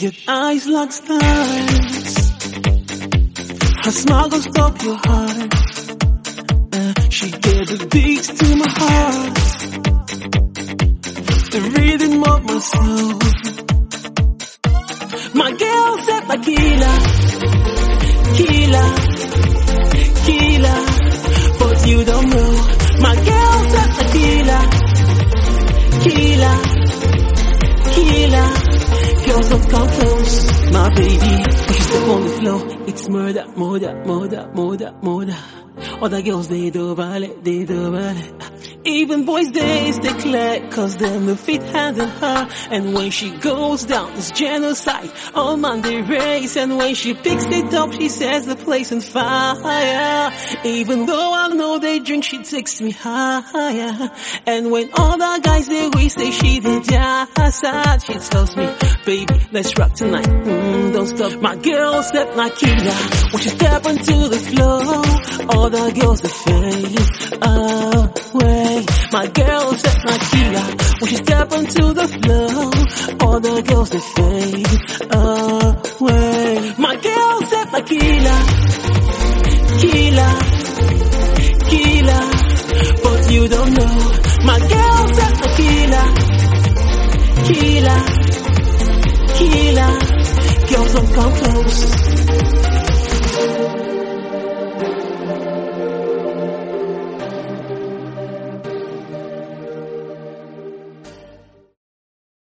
got eyes like stars. Her smile gon' stop your heart. She gave the beats to my heart, the rhythm of my soul. My girl said my killer, killer, killer, but you don't know. My girl said my killer, killer, killer. Girls don't come close, my baby. When she step on the floor, it's murder, murder, murder, murder, murder. Other girls, they do ballet, they do ballet. Even boys, they stay clear, cause them the feet hand in her. And when she goes down, it's genocide. All man, they race. And when she picks it up, she sets the place on fire. Even though I know they drink, she takes me higher. And when other guys, they wish they she did sad, she tells me, baby, let's rock tonight. Don't stop. My girl step like killer. When she step onto the floor, all the girls, they fade away. My girl step like killer. When she step onto the floor, all the girls, they fade away. My girl step like killer, killer, killer, but you don't know. My girl step like killer, killer, killer. Girls don't come close.